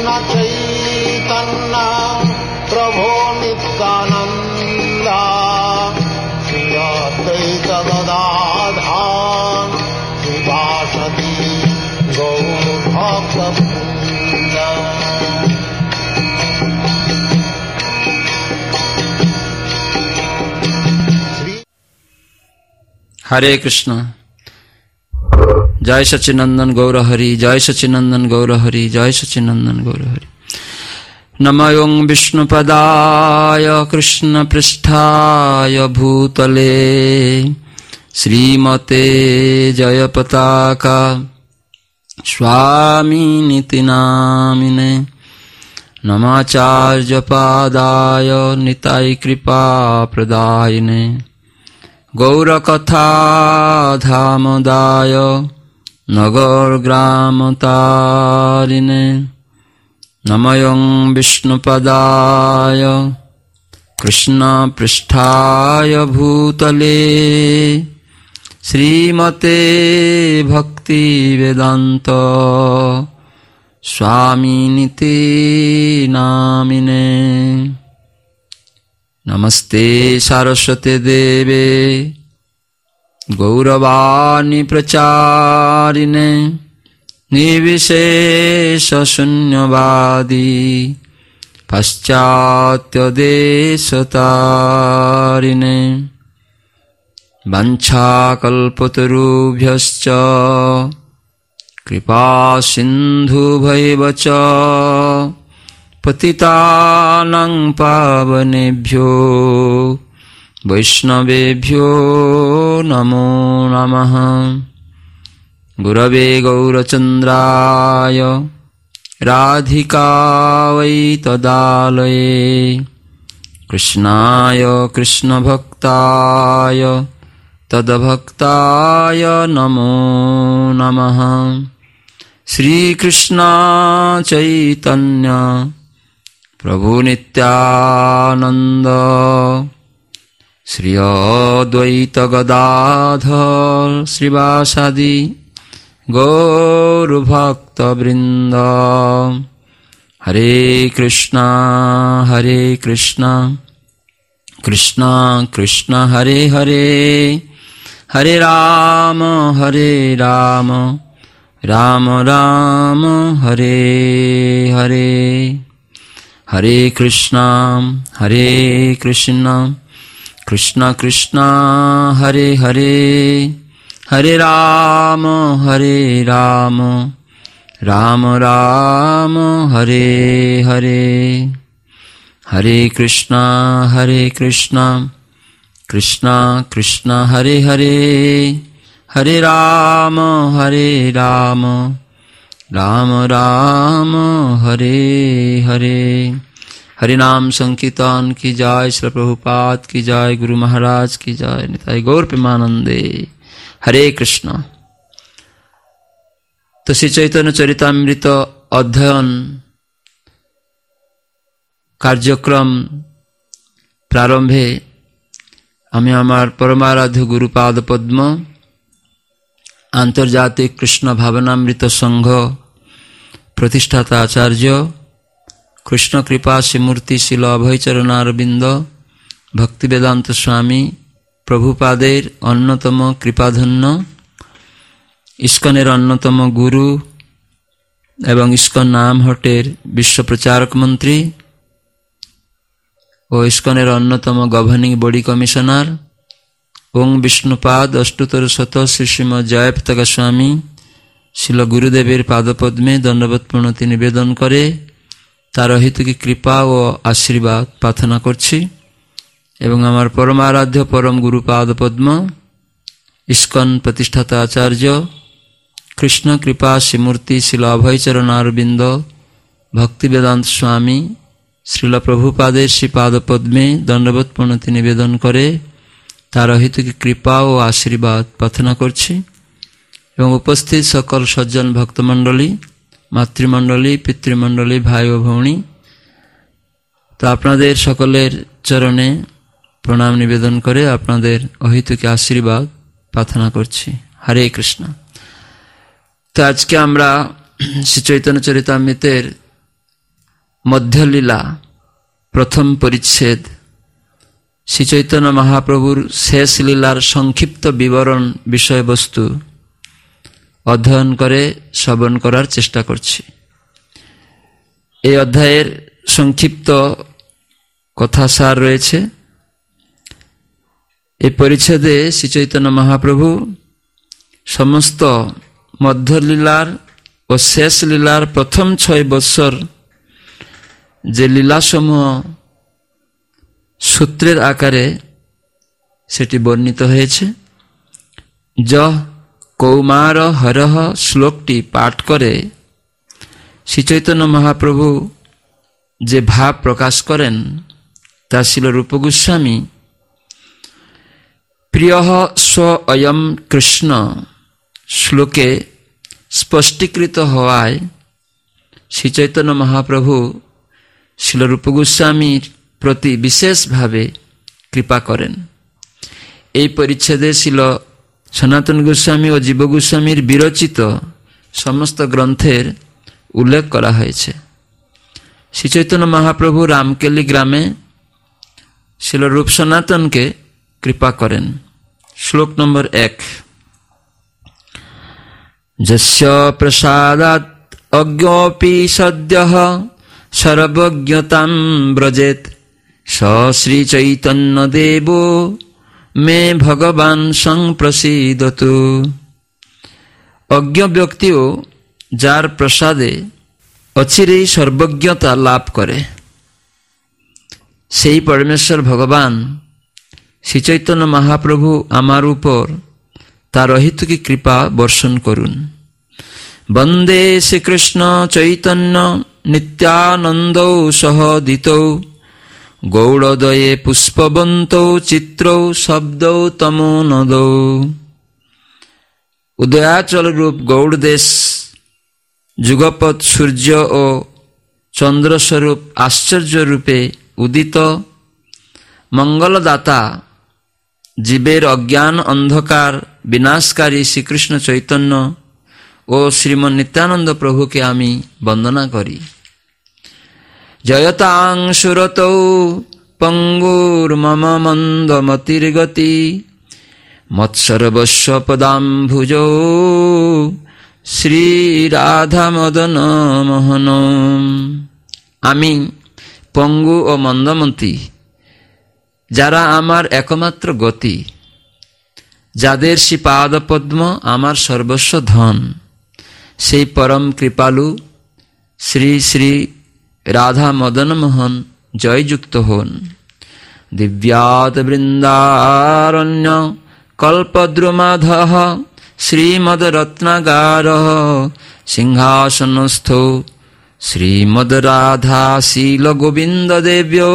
चैतन्य प्रभो नित्यानंद श्री अद्वैत गदाधर श्रीवासदि गौरभक्तवृंद। हरे कृष्ण। जय सच्चिनंदन गौर हरि, जय सच्चिनंदन गौर हरि, जय सच्चिनंदन गौर हरि। नमों विष्णुपदाय कृष्ण पृष्ठाय भूतले श्रीमते जयपताका स्वामिनिति नामिने। नमाचार्य पादाय निताय कृपा प्रदायिने। गौरकथा धामदाय नगर ग्राम तारिणे। नमों विष्णुपदाय कृष्ण पृष्ठाय भूतले श्रीमते भक्ति वेदांत स्वामिनिति नामिने। नमस्ते सारस्वते देवे गौरवाणी प्रचारिणे। निर्विशेष शून्यवादी पाश्चात्य देशतारिणे। वाञ्छाकल्पतरुभ्यश्च कृपा सिन्धुभैव च पतितानां पावनेभ्यो वैष्णवेभ्यो नमो नमः। गुरवे गौरचन्द्राय राधिकायै तदालये कृष्णाय कृष्णभक्ताय तद्भक्ताय नमो नमः। श्रीकृष्ण चैतन्य प्रभु नित्यानंद श्री अद्वैत गदाधर श्रीवासादि गौरभक्तवृंद। हरे कृष्णा कृष्णा कृष्णा हरे हरे, हरे राम राम राम हरे हरे। हरे कृष्णा कृष्णा कृष्णा हरे हरे, हरे राम राम राम हरे हरे। हरे कृष्णा कृष्णा कृष्णा हरे हरे, हरे राम राम राम हरे हरे। हरि नाम संकीर्तन की जय, श्री प्रभुपाद की जय, गुरु महाराज की जय, निताई गौर प्रेमानंदे। हरे कृष्ण। तो श्री चैतन्य चरितामृत अध्ययन कार्यक्रम प्रारंभे आमी आमार परमाराध्य गुरुपाद पद्म आंतर्जातिक कृष्ण भावनामृत संघ प्रतिष्ठाता आचार्य कृष्ण कृपा श्रीमूर्ति शिल अभय चरणारविंद भक्ति वेदांत स्वामी प्रभुपादेर अन्यतम कृपाधन्य इस्कनेर अन्यतम गुरु एवं इस्कन नामहटेर विश्व प्रचारक मंत्री और इस्कनेर अन्यतम गवर्निंग बॉडी कमिशनर ओं विष्णुपाद अष्टोत्तर शत श्री श्रीमद जयपताका स्वामी शिल गुरुदेवेर पादपद्मे दंडवत प्रणति निवेदन करे तार हित की कृपा और आशीर्वाद प्रार्थना करछि। एवं आमार परमाराध्य परम गुरुपाद पद्म इस्कन प्रतिष्ठाता आचार्य कृष्ण कृपा श्रीमूर्ति शिल अभय चरणारविंद भक्ति वेदांत स्वामी श्रील प्रभुपादेर श्रीपाद पद्मे दंडवत प्रणति निवेदन करे तार हित की कृपा और आशीर्वाद प्रार्थना करछि। एवं उपस्थित सकल सज्जन भक्तमंडली मातृमंडली पितृमंडली भाई और भौणी तो आपनादेर सकलेर चरणे प्रणाम निवेदन करे आपनादेर अहितुक आशीर्वाद प्रार्थना करछि। हरे कृष्ण। तो आज के आमरा श्री चैतन्य चरितामृतेर মধ্যলীলা প্রথম পরিচ্ছেদ শ্রী চৈতন্য মহাপ্রভুর শেষ লীলার সংক্ষিপ্ত বিবরণ বিষয়বস্তু অধ্যয়ন করে শ্রবণ করার চেষ্টা করছি। এই অধ্যায়ের সংক্ষিপ্ত কথাসার রয়েছে। এই পরিচ্ছেদে শ্রী চৈতন্য মহাপ্রভু সমস্ত মধ্যলীলার ও শেষ লীলার প্রথম 6 বৎসর যে লীলাসমূহ সূত্রের আকারে সেটি বর্ণিত হয়েছে। কৌমার হরহ শ্লোকটি পাঠ করে শ্রী চৈতন্য মহাপ্রভু যে ভাব প্রকাশ করেন তা ছিল রূপ গোস্বামী প্রিয় স্ব অয়ম কৃষ্ণ শ্লোকে স্পষ্টীকৃত হওয়ায় শ্রী চৈতন্য মহাপ্রভু শিল রূপ গোস্বামীর প্রতি বিশেষভাবে কৃপা করেন। এই পরিচ্ছেদে ছিল সনাতন গোস্বামী ও জীব গোস্বামীর বিরচিত সমস্ত গ্রন্থের উল্লেখ করা হয়েছে। শ্রী চৈতন্য মহাপ্রভু রামকেলি গ্রামে শিল রূপ সনাতনকে কৃপা করেন। শ্লোক নম্বর 1। যস্য প্রসাদাৎ অজ্ঞোপি সদ্যঃ সর্বজ্ঞতাম ব্রজেত স শ্রী চৈতন্য দেব মে ভগবান সংপ্রসীদতু। অজ্ঞ ব্যক্তিও যার প্রসাদে অচিরেই সর্বজ্ঞতা লাভ করে সেই পরমেশ্বর ভগবান শ্রী চৈতন্য মহাপ্রভু আমার উপর তার অহেতুকী কৃপা বর্ষণ করুন। বন্দে শ্রীকৃষ্ণ চৈতন্য নিত্যানন্দৌ সহদিতৌ গৌড়দয়ে পুষ্পবন্তৌ চিত্রৌ শব্দৌ তমো নদৌ। উদয়াচল রূপ গৌড়দেশ যুগপৎ সূর্য ও চন্দ্রস্বরূপ আশ্চর্য রূপে উদিত মঙ্গলদাতা জীবের অজ্ঞান অন্ধকার বিনাশকারী শ্রীকৃষ্ণ চৈতন্য ও শ্রীমন নিত্যানন্দ প্রভুকে আমি বন্দনা করি। জয়তাং সুরতৌ পঙ্গুর মম মন্দমতির্গতি মৎসর্বস্ব পদাম্ভুজৌ শ্রীরাধা মদন মোহন। আমি পঙ্গু ও মন্দমতি, যারা আমার একমাত্র গতি, যাদের শ্রীপাদ পদ্ম আমার সর্বস্ব ধন, সেই পরম কৃপালু শ্রী শ্রী রাধা মদন মোহন জয়যুক্ত হন। দিব্যাত বৃন্দারণ্য কল্পদ্রুমাধঃ শ্রীমদ রত্নাগার সিংহাসনস্থ শ্রীমদ রাধা শীল গোবিন্দ দেব্যো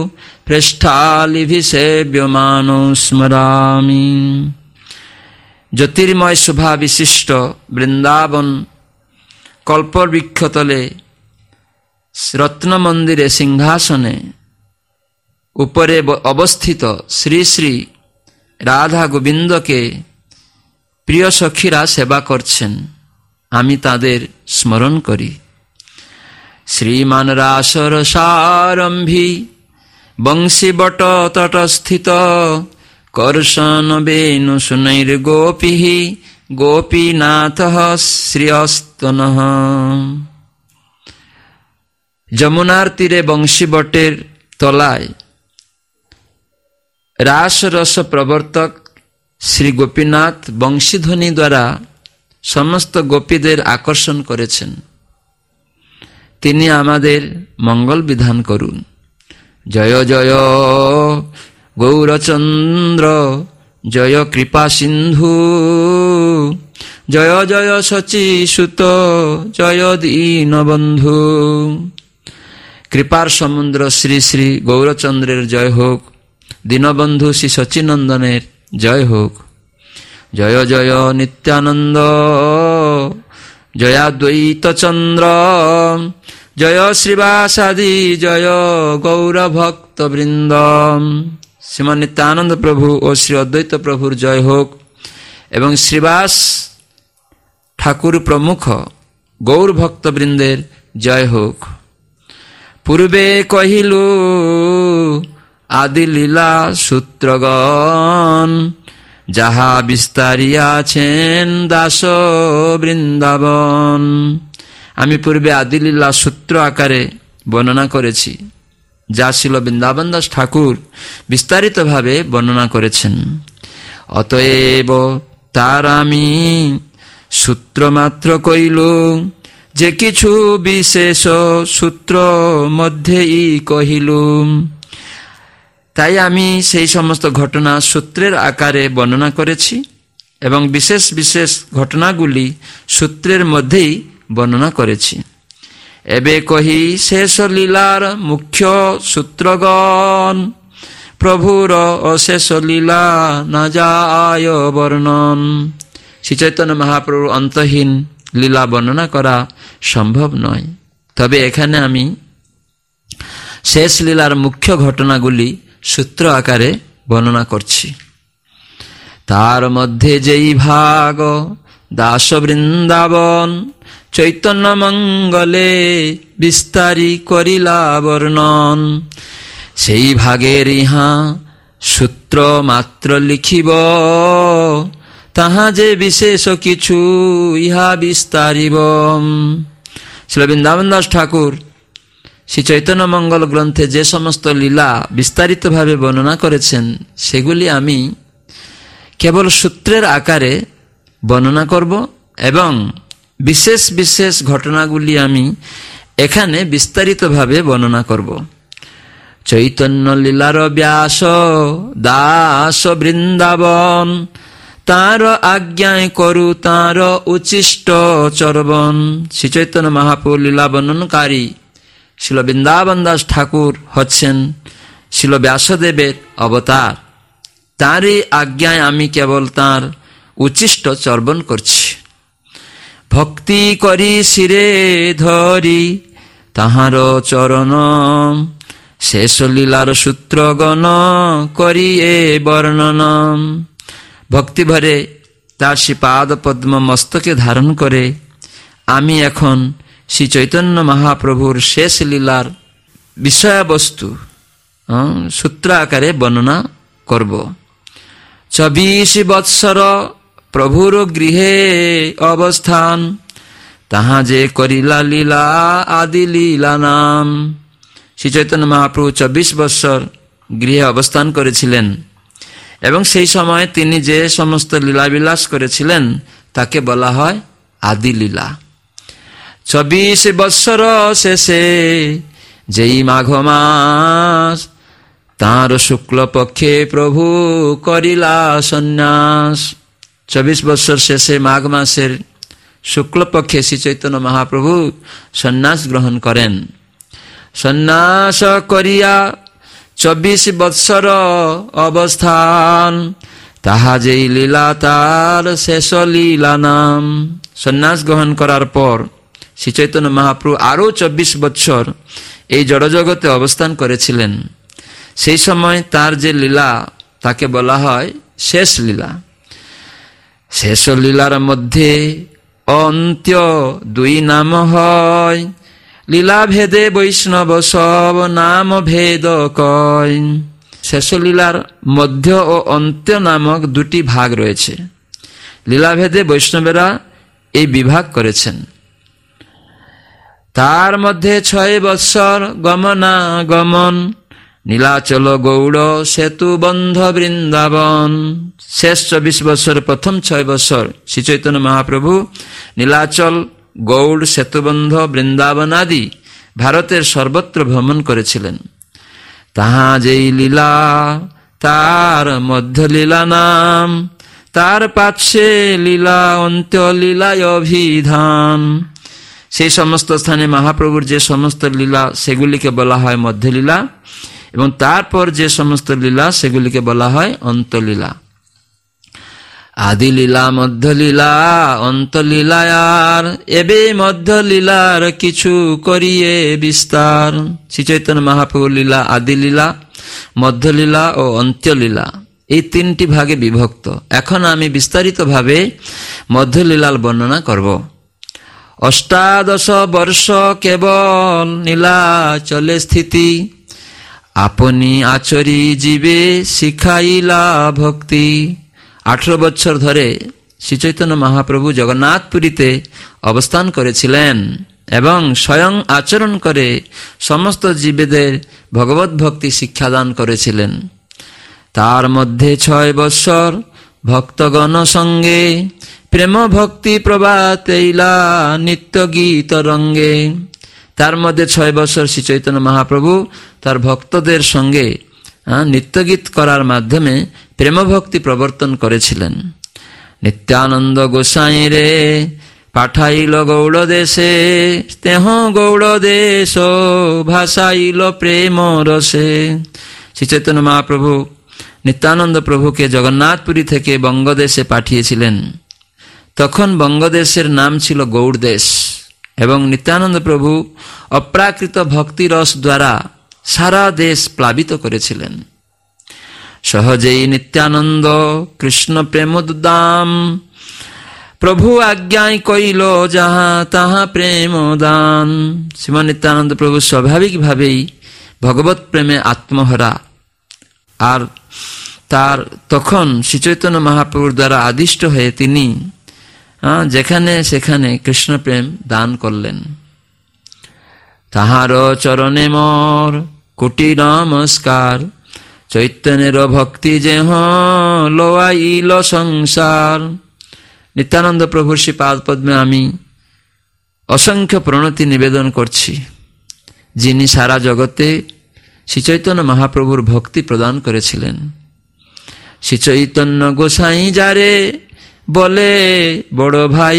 পৃষ্ঠালিভিষেব্যমানো স্মরামি। জ্যোতির্ময় শোভা বিশিষ্ট বৃন্দাবন কল্পবৃক্ষতলে রত্ন মন্দিরে সিংহাসনে উপরে অবস্থিত শ্রী শ্রী রাধা গোবিন্দকে প্রিয় সখীরা সেবা করছেন, আমি তাদের স্মরণ করি। শ্রীমান রাসরসারম্ভী বংশীবট তটস্থিত কর্ষণ বেণু সুনৈর গোপী গোপীনাথ শ্রিয়স্তনঃ। যমুনার তীরে বংশীবটের তলায় রাসরস প্রবর্তক শ্রী গোপীনাথ বংশীধ্বনি দ্বারা সমস্ত গোপীদের আকর্ষণ করেছেন। তিনি আমাদের মঙ্গল বিধান করুন। জয় জয় গৌরচন্দ্র জয় কৃপা সিন্ধু জয় জয় শচীসুত জয় দীনবন্ধু। কৃপার সমুদ্র শ্রী শ্রী গৌরচন্দ্রের জয় হোক, দীনবন্ধু শ্রী শচীনন্দনের জয় হোক। জয় জয় নিত্যানন্দ জয়াদ্বৈত চন্দ্র জয় শ্রীবাসাদি জয় গৌরভক্ত বৃন্দ। শ্রীমান নিত্যানন্দ প্রভু ও শ্রী অদ্বৈত প্রভুর জয় হোক এবং শ্রীবাস ঠাকুর প্রমুখ গৌর ভক্তবৃন্দের জয় হোক। পূর্বে কহিলু আদি লীলা সূত্রগণ, যাহা বিস্তারিয়াছেন দাস বৃন্দাবন। আমি পূর্বে আদিলীলা সূত্র আকারে বর্ণনা করেছি, যা ছিল বৃন্দাবন দাস ঠাকুর বিস্তারিতভাবে বর্ণনা করেছেন। অতএব তার আমি সূত্র মাত্র কইল, যে কিছু বিশেষ সূত্র মধ্যেই কহিলুম। তাই আমি সেই সমস্ত ঘটনা সূত্রের আকারে বর্ণনা করেছি এবং বিশেষ বিশেষ ঘটনাগুলি সূত্রের মধ্যেই বর্ণনা করেছি। এবে কহি শেষ লীলার মুখ্য সূত্রগণ, প্রভুর অশেষ লীলা না যায় বর্ণন। শ্রী চৈতন্য মহাপ্রভুর অন্তহীন লীলা বর্ণনা করা সম্ভব নয়। তবে এখানে আমি শেষ লীলার মুখ্য ঘটনাগুলি সূত্র আকারে বর্ণনা করছি। তার মধ্যে যেই ভাগ দাস বৃন্দাবন চৈতন্য মঙ্গলে বিস্তারি করিলা বর্ণন, সেই ভাগের ইহা সূত্র মাত্র লিখিব, তাহা যে বিশেষ কিছু ইহা বিস্তারিব। শ্রী বৃন্দাবন দাস ঠাকুর শ্রী চৈতন্য মঙ্গল গ্রন্থে যে সমস্ত লীলা বিস্তারিতভাবে বর্ণনা করেছেন, সেগুলি আমি কেবল সূত্রের আকারে বর্ণনা করব এবং বিশেষ বিশেষ ঘটনাগুলি আমি এখানে বিস্তারিতভাবে বর্ণনা করব। চৈতন্য লীলার ব্যাস দাস বৃন্দাবন, তাঁর আজ্ঞায় করু তাঁর উচিষ্ট চরবন। শ্রী চৈতন্য মহাপ্রভু লীলা বর্ণনকারী শিল বৃন্দাবন দাস ঠাকুর হচ্ছেন শিল ব্যাসদেবের অবতার। তাঁরই আজ্ঞায় আমি কেবল তাঁর উচিষ্ট চর্বণ করছি। ভক্তি করি শিরে ধরি তাহার চরণ, শেষ লীলার সূত্রগণ করি এ বর্ণন। ভক্তি ভরে তার শ্রীপাদ পদ্ম মস্তকে ধারণ করে আমি এখন শ্রী চৈতন্য মহাপ্রভুর শেষ লীলার বিষয়বস্তু সূত্র আকারে বর্ণনা করব। 24 বৎসর প্রভুর গৃহে অবস্থান, তাহা যে করিলা লীলা আদি লীলা নাম। শ্রী চৈতন্য মহাপ্রভু 24 বৎসর গৃহে অবস্থান করেছিলেন এবং সেই সময় তিনি যে সমস্ত লীলাবিলাস করেছিলেন তাকে বলা হয় আদি লীলা। 24 বৎসর শেষে যেই মাঘ মাস, তাঁর শুক্ল পক্ষে প্রভু করিলা সন্ন্যাস। 24 বৎসর শেষে মাঘ মাসের শুক্ল পক্ষে শ্রী চৈতন্য মহাপ্রভু সন্ন্যাস গ্রহণ করেন। সন্ন্যাস করিয়া 24 বৎসর অবস্থান, তাহা যেই লীলা তার শেষ লীলা নাম। সন্ন্যাস গ্রহণ করার পর শ্রী চৈতন্য মহাপ্রভু আরো 24 বৎসর এই জড়জগতে অবস্থান করেছিলেন। সেই সময় তার যে লীলা তাকে বলা হয় শেষ লীলা। শেষ লীলার মধ্যে অন্ত্য 2 নাম হয়, লীলা ভেদে বৈষ্ণব সব নাম ভেদ কয়। শেষ লীলার মধ্য ও অন্ত্য নামক 2টি ভাগ রয়েছে। লীলাভেদে বৈষ্ণবেরা এই বিভাগ করেছেন। তার মধ্যে 6 বৎসর গমনাগমন, নীলাচল গৌড় সেতু বন্ধ বৃন্দাবন। শেষ 24 বৎসর প্রথম 6 বৎসর শ্রী চৈতন্য মহাপ্রভু নীলাচল গৌড় সেতুবন্ধ বৃন্দাবন আদি ভারতের সর্বত্র ভ্রমণ করেছিলেন। তাহা যেই লীলা তার মধ্য লীলা নাম, তার পার্শ্বে লীলা অন্ত্য লীলায় অভিধান। সেই সমস্ত স্থানে মহাপ্রভুর যে সমস্ত লীলা সেগুলিকে বলা হয় মধ্যলীলা এবং তারপর যে সমস্ত লীলা সেগুলিকে বলা হয় অন্তলীলা। আদি লীলা মধ্যলীলা অন্তলীলায়ার, এবে মধ্যলীলার কিছু করিয়ে বিস্তার। শ্রী চৈতন্য মহাপ্রভুর লীলা আদি লীলা, মধ্যলীলা ও অন্ত্যলীলা এই 3টি ভাগে বিভক্ত। এখন আমি বিস্তারিতভাবে মধ্যলীলার বর্ণনা করব। অষ্টাদশ বর্ষ কেবল নীলাচলে স্থিতি, আপনি আচরি জীবে শিখাইলা ভক্তি। 18 বছর ধরে শ্রী চৈতন্য মহাপ্রভু জগন্নাথপুরীতে অবস্থান করেছিলেন এবং স্বয়ং আচরণ করে সমস্ত জীবেদের ভগবত ভক্তি শিক্ষাদান করেছিলেন। তার মধ্যে 6 বৎসর ভক্তগণ সঙ্গে প্রেম ভক্তি প্রভাতেইলা নিত্য গীত রঙ্গে। তার মধ্যে 6 বছর শ্রী চৈতন্য মহাপ্রভু তার ভক্তদের সঙ্গে নিত্যগীত করার মাধ্যমে প্রেম ভক্তি প্রবর্তন করেছিলেন। নিত্যানন্দ গোসাই রে পাঠাইল গৌড় দেশে, তেহ গৌড় দেশ ভাসাইল প্রেম রসে। শ্রী চৈতন্য মহাপ্রভু নিত্যানন্দ প্রভুকে জগন্নাথপুরী থেকে বঙ্গদেশে পাঠিয়েছিলেন। তখন বঙ্গদেশের নাম ছিল গৌড় দেশ এবং নিত্যানন্দ প্রভু অপ্রাকৃত ভক্তিরস দ্বারা সারা দেশ প্লাবিত করেছিলেন। সহজেই নিত্যানন্দ কৃষ্ণ প্রেমোদ্দাম, প্রভু আজ্ঞায় কইল যাহা তাহা প্রেম দান। শ্রীমান নিত্যানন্দ প্রভু স্বাভাবিকভাবেই ভগবত প্রেমে আত্মহরা, আর তার তখন শ্রী চৈতন্য মহাপ্রভুর দ্বারা আদিষ্ট হয়ে তিনি যেখানে সেখানে কৃষ্ণ প্রেম দান করলেন। তাহার চরণে মোর কোটি নমস্কার, চৈতন্যের ভক্তি যেহ লোয়াইল সংসার। নিত্যানন্দ প্রভুর শ্রী পাদ পদ্মে আমি অসংখ্য প্রণতি নিবেদন করছি, যিনি সারা জগতে শ্রী চৈতন্য মহাপ্রভুর ভক্তি প্রদান করেছিলেন। শ্রী চৈতন্য গোসাই যারে বলে বড় ভাই,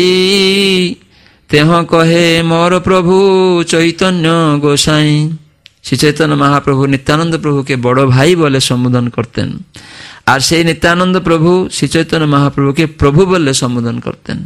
তেহ কহে মোর প্রভু চৈতন্য গোসাই। শ্রী চৈতন্য মহাপ্রভু নিত্যানন্দ প্রভুকে বড় ভাই বলে সম্বোধন করতেন, আর সেই নিত্যানন্দ প্রভু শ্রী চৈতন্য মহাপ্রভুকে প্রভু বলে সম্বোধন করতেন।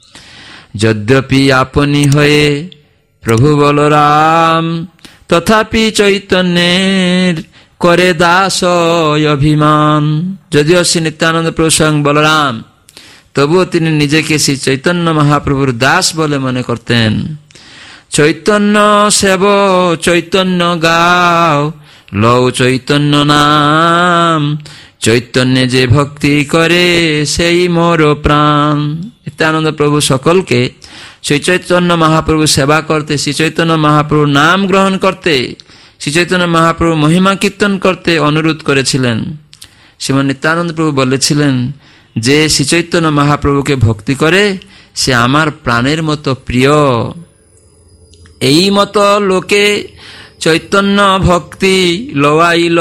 যদ্যপি আপনি হয়ে প্রভু বলরাম, তথাপি চৈতন্যের করে দাস অভিমান। যদিও শ্রী নিত্যানন্দ প্রভু স্বয়ং বলরাম, তবুও তিনি নিজেকে শ্রী চৈতন্য মহাপ্রভুর দাস বলে মনে করতেন। চৈতন্য সেব চৈতন্য গাও, লও চৈতন্য নাম, চৈতন্যে যে ভক্তি করে সেই মোর প্রাণ। নিত্যানন্দ প্রভু সকলকে শ্রী চৈতন্য মহাপ্রভু সেবা করতে, শ্রী চৈতন্য মহাপ্রভুর নাম গ্রহণ করতে, শ্রী চৈতন্য মহাপ্রভু মহিমা কীর্তন করতে অনুরোধ করেছিলেন। শ্রীমান নিত্যানন্দ প্রভু বলেছিলেন, যে শ্রী চৈতন্য মহাপ্রভুকে ভক্তি করে সে আমার প্রাণের মতো প্রিয়। এই মতো লোকে চৈতন্য ভক্তি লোয়াইল,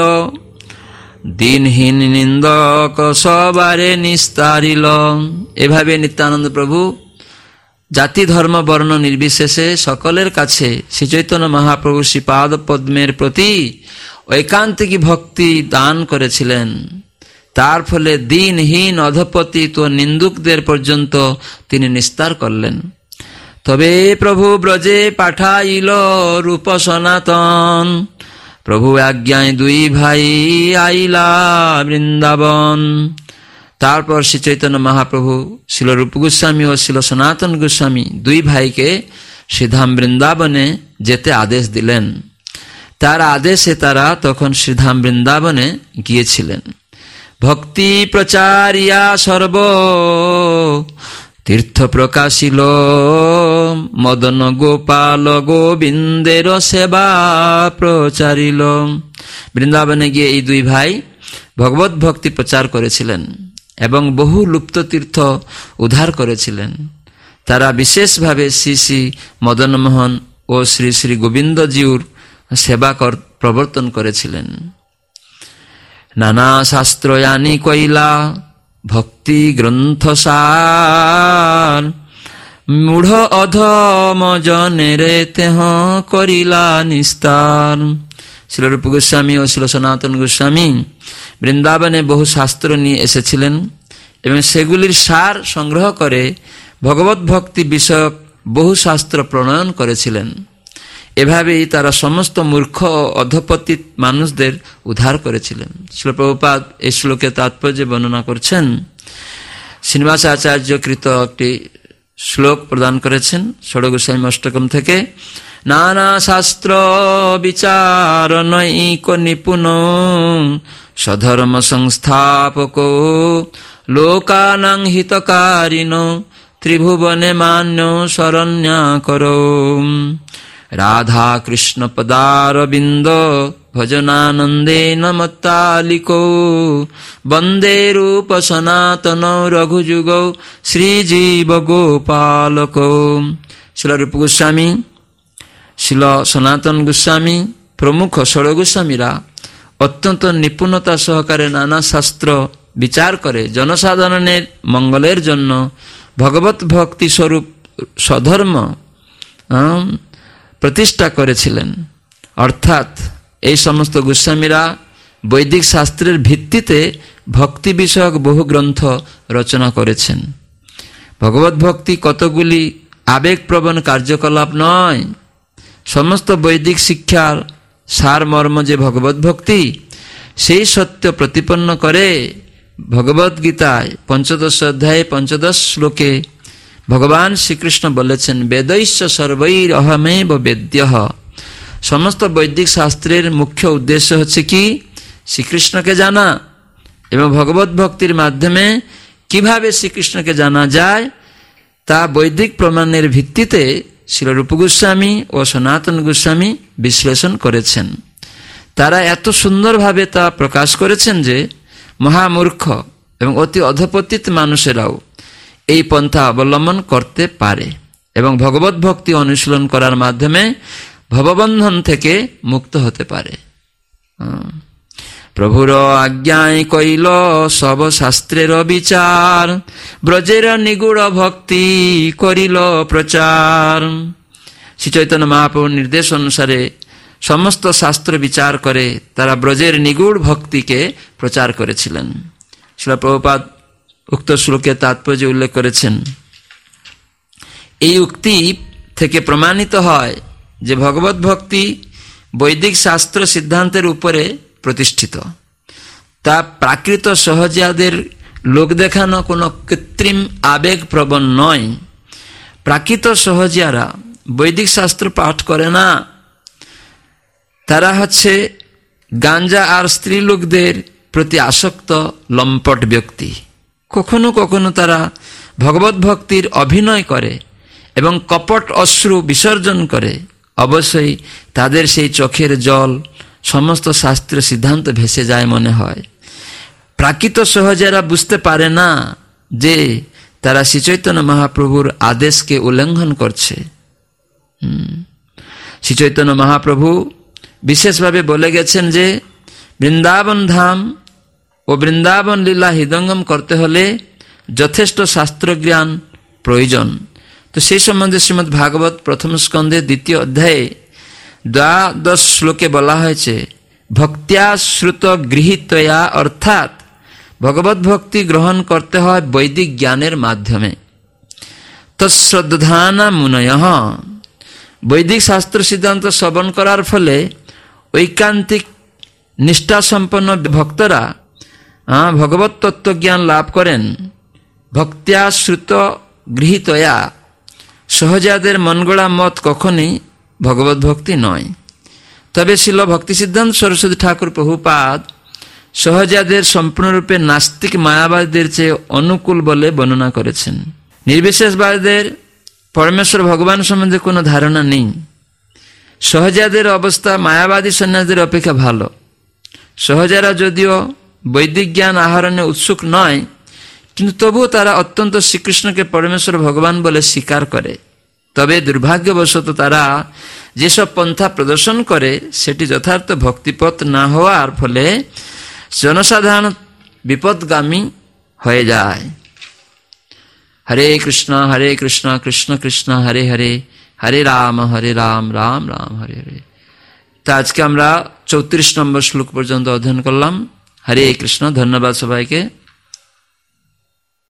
দিনহীন নিন্দক সবারে নিস্তারিল। এভাবে নিত্যানন্দ প্রভু জাতি ধর্ম বর্ণ নির্বিশেষে সকলের কাছে শ্রী চৈতন্য মহাপ্রভু শ্রীপাদ পদ্মের প্রতি ঐকান্তিক ভক্তি দান করেছিলেন। তার ফলে দিনহীন অধপতিত ও নিন্দুকদের পর্যন্ত তিনি নিস্তার করলেন। তবে প্রভু ব্রজে পাঠাইল রূপ সনাতন, প্রভু আজ্ঞায় 2 ভাই আইলা বৃন্দাবন। তারপর শ্রী চৈতন্য মহাপ্রভু শিল রূপ গোস্বামী ও শিল সনাতন গোস্বামী 2 ভাইকে শ্রীধাম বৃন্দাবনে যেতে আদেশ দিলেন। তার আদেশে তারা তখন শ্রীধাম বৃন্দাবনে গিয়েছিলেন। ভক্তি প্রচারিয়া সর্ব তীর্থ প্রকাশিল, মদন গোপাল গোবিন্দের সেবা প্রচারিল। বৃন্দাবনে গিয়ে এই 2 ভাই ভগবত ভক্তি প্রচার করেছিলেন এবং বহু লুপ্ত তীর্থ উদ্ধার করেছিলেন। তারা বিশেষভাবে শ্রী শ্রী মদনমোহন ও শ্রী শ্রী গোবিন্দজিউর সেবা প্রবর্তন করেছিলেন। নানা শাস্ত্র আনি কইলা ভক্তি গ্রন্থসার, মূঢ় অধম জনের তেহ করিলা নিস্তার। শিল রূপ গোস্বামী ও শিল সনাতন গোস্বামী বৃন্দাবনে বহু শাস্ত্র নিয়ে এসেছিলেন এবং সেগুলির সার সংগ্রহ করে ভগবত ভক্তি বিষয়ক বহু শাস্ত্র প্রণয়ন করেছিলেন। এভাবেই তারা সমস্ত মূর্খ ও অধপতিত মানুষদের উদ্ধার করেছিলেন। শ্রীল প্রভুপাদ এই শ্লোকে তাৎপর্য বর্ণনা করছেন। শ্রীনিবাস আচার্য কৃত একটি শ্লোক প্রদান করেছেন ষড় গোস্বামী অষ্টকম থেকে। নানা শাস্ত্র বিচারণৈক নিপুণ স্বধর্ম সংস্থাপক লোকানাং হিতকারিণ ত্রিভুবনে মান্য শরণ্যাকর রাধা কৃষ্ণ পদারবিন্দ ভজনানন্দেন মত্তালিকো বন্দে রূপ সনাতন রঘুযুগ শ্রীজীব গোপালক। শিল রূপ গোস্বামী, শিল সনাতন গোস্বামী প্রমুখ ষড় গোস্বামীরা অত্যন্ত নিপুণতা সহকারে নানা শাস্ত্র বিচার করে জনসাধারণের মঙ্গলের জন্য ভগবত ভক্তি স্বরূপ স্বধর্ম প্রতিষ্ঠা করেছিলেন। অর্থাৎ এই সমস্ত গোস্বামীরা বৈদিক শাস্ত্রের ভিত্তিতে ভক্তি বিষয়ক বহু গ্রন্থ রচনা করেছেন। ভগবত ভক্তি কতগুলি আবেগপ্রবণ কার্যকলাপ নয়, সমস্ত বৈদিক শিক্ষার সারমর্ম যে ভগবত ভক্তি, সেই সত্য প্রতিপন্ন করে ভগবত গীতায় ৫ম অধ্যায়ে ৫ম শ্লোকে ভগবান শ্রীকৃষ্ণ বলেছেন, বেদৈশ্চ সর্বৈর অহমেব বেদ্যঃ। সমস্ত বৈদিক শাস্ত্রের মুখ্য উদ্দেশ্য হচ্ছে কি? শ্রীকৃষ্ণকে জানা, এবং ভগবত ভক্তির মাধ্যমে কিভাবে শ্রীকৃষ্ণকে জানা যায় তা বৈদিক প্রমাণের ভিত্তিতে শ্রীল রূপ গোস্বামী ও সনাতন গোস্বামী বিশ্লেষণ করেছেন। তারা এত সুন্দরভাবে তা প্রকাশ করেছেন যে মহামূর্খ এবং অতি অধপতিত মানুষেরাও এই পন্থা অবলম্বন করতে পারে এবং ভগবত ভক্তি অনুশীলন করার মাধ্যমে ভববন্ধন থেকে মুক্ত হতে পারে। প্রভুর আজ্ঞায় কইল সব শাস্ত্রের বিচার, ব্রজের নিগুড় ভক্তি করিল প্রচার। শ্রী চৈতন্য মহাপ্রভুর নির্দেশ অনুসারে সমস্ত শাস্ত্র বিচার করে তারা ব্রজের নিগুড় ভক্তিকে প্রচার করেছিলেন। শ্রীল প্রভুপাদ উক্ত শ্লোকে তাৎপর্য উল্লেখ করেছেন। এই উক্তি থেকে প্রমাণিত হয় যে ভগবত ভক্তি বৈদিক শাস্ত্র সিদ্ধান্তের উপরে প্রতিষ্ঠিত, তা প্রাকৃত সহজিয়াদের লোক দেখানো কোনো কৃত্রিম আবেগ প্রবণ নয়। প্রাকৃত সহজিয়ারা বৈদিক শাস্ত্র পাঠ করে না, তারা হচ্ছে গাঞ্জা আর স্ত্রী লোকদের প্রতি আসক্ত লম্পট ব্যক্তি। কখনো কখনো তারা ভগবত ভক্তির অভিনয় করে এবং কপট অশ্রু বিসর্জন করে। অবশ্যই তাদের সেই চোখের জল সমস্ত শাস্ত্র সিদ্ধান্ত ভেসে যায় মনে হয়। প্রাকৃত সহজেরা বুঝতে পারে না যে তারা শ্রীচৈতন্য মহাপ্রভুর আদেশকে উল্লঙ্ঘন করছে। শ্রীচৈতন্য মহাপ্রভু বিশেষভাবে বলে গেছেন যে বৃন্দাবন ধাম ও বৃন্দাবন লীলা হৃদঙ্গম করতে হলে যথেষ্ট শাস্ত্র জ্ঞান প্রয়োজন। তো সেই সম্বন্ধে শ্রীমদ্ ভাগবত প্রথম স্কন্ধে ২য় অধ্যায়ে ১২ শ্লোকে বলা হয়েছে, ভক্ত্যা শ্রুত গৃহীতয়া, অর্থাৎ ভগবত ভক্তি গ্রহণ করতে হয় বৈদিক জ্ঞানের মাধ্যমে। তৎশ্রদ্ধানা মুনয়ঃ, বৈদিক শাস্ত্র সিদ্ধান্ত শ্রবণ করার ফলে ঐকান্তিক নিষ্ঠাসম্পন্ন ভক্তরা ভগবত তত্ত্বজ্ঞান লাভ করেন। ভক্ত্যা শ্রুত গৃহীতয়া, সহজাদের মনগড়া মত কখনই ভগবত ভক্তি নয়। তবে শিল ভক্তি সিদ্ধান্ত সরস্বতী ঠাকুর প্রভুপাদ সহজাদের সম্পূর্ণরূপে নাস্তিক মায়াবাদীদের চেয়ে অনুকূল বলে বর্ণনা করেছেন। নির্বিশেষবাদীদের পরমেশ্বর ভগবান সম্বন্ধে কোনো ধারণা নেই। সহজাদের অবস্থা মায়াবাদী সন্ন্যাসীদের অপেক্ষা ভালো। সহজারা যদিও বৈদিক জ্ঞান আহরণে উৎসুক নয়, কিন্তু তবুও তারা অত্যন্ত শ্রীকৃষ্ণকে পরমেশ্বর ভগবান বলে স্বীকার করে। তবে দুর্ভাগ্যবশত তারা যেসব পন্থা প্রদর্শন করে সেটি যথার্থ ভক্তিপথ না হওয়ার ফলে জনসাধারণ বিপদগামী হয়ে যায়। হরে কৃষ্ণ কৃষ্ণ কৃষ্ণ হরে হরে, হরে রাম রাম রাম হরে হরে। তা আজকে আমরা ৩৪ নম্বর শ্লোক পর্যন্ত অধ্যয়ন করলাম। হরে কৃষ্ণ। ধন্যবাদ সবাইকে।